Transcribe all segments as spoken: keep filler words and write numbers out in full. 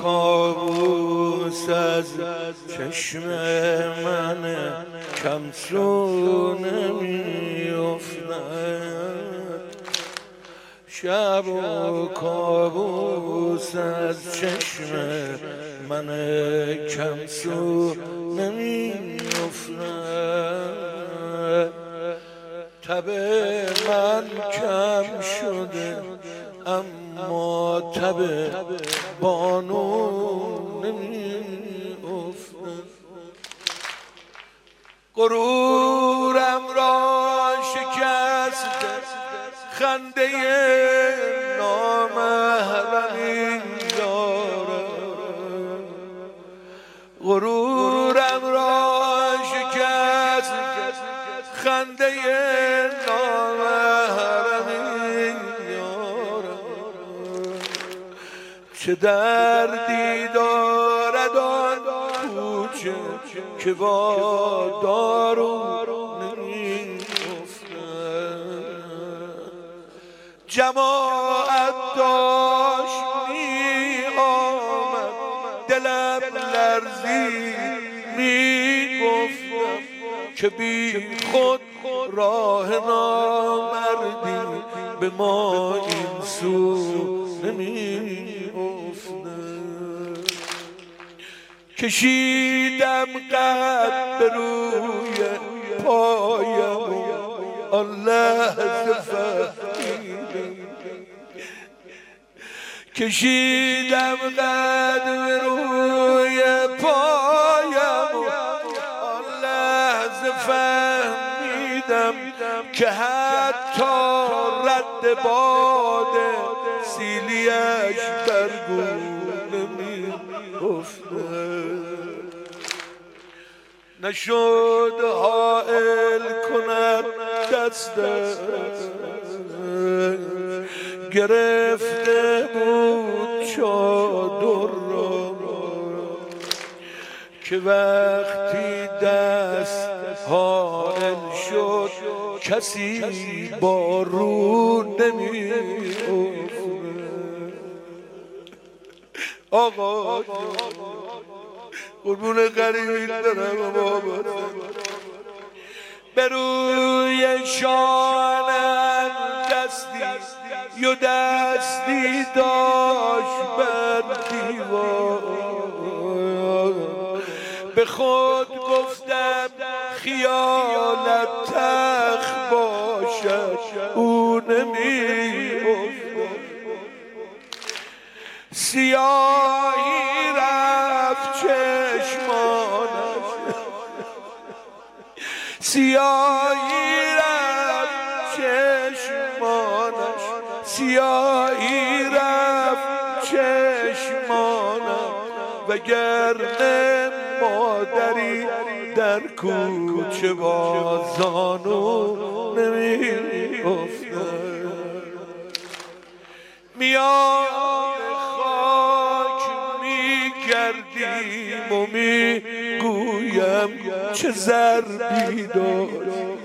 کابوس از چشم من کمسو نمیافتد، شب و کابوس از چشم من کمسو نمیافتد. تب من کم شده اما تب بانو نمیافتد. غرورم را شکست خنده نامحرمی دارد، غرورم را شکست خنده نامحرمی دارد. چه دردی دارد آن کوچه که با دارو نمیافتد. جماعت داشت می آمد دلم لرزی می گفتم که بی خود راه نامردی به ما این سو نمی افتد. کشیدم قد به روی پایم آن لحظه فهمیدم، کشیدم قد به روی پایم آن لحظه فهمیدم که حتی رد باد سیلیش بر گونه می افتد. نشد حائل کند دستش، گرفته بود چادر را که وقتی دست حائل شد کسی بارون نمی افتد. آقا قربون غریبی دارم بابا، به روی شانم دستی و دستی داشت بر دیوار. به خود گفتم خیالت تلخ باشد او نمی افتد. سیاهی رفت چشمانش، سیاهی رفت چشمانش، سیاهی رفت چشمانم، وگرنه مادری در کوچه بازانو نمی افتد. میان خاک می گردیم و می گویم چه ضربی داری،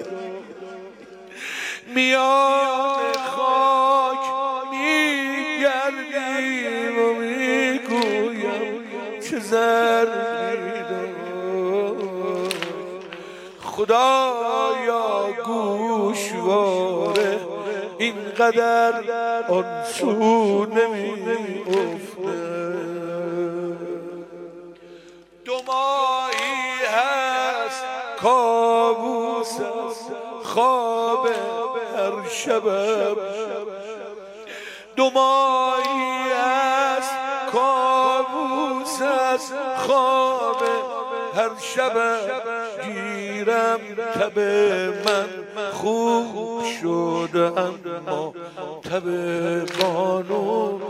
میان خاک می گردیم و می گویم چه ضربی داری. خدایا گوشواره اینقدر آن سو نمی افتد. دو ماهی هست کابوس است خواب هر شبم، دو ماهی هست کابوس است خواب هر شبم. گیرم تب من خوب شده اما تب بانو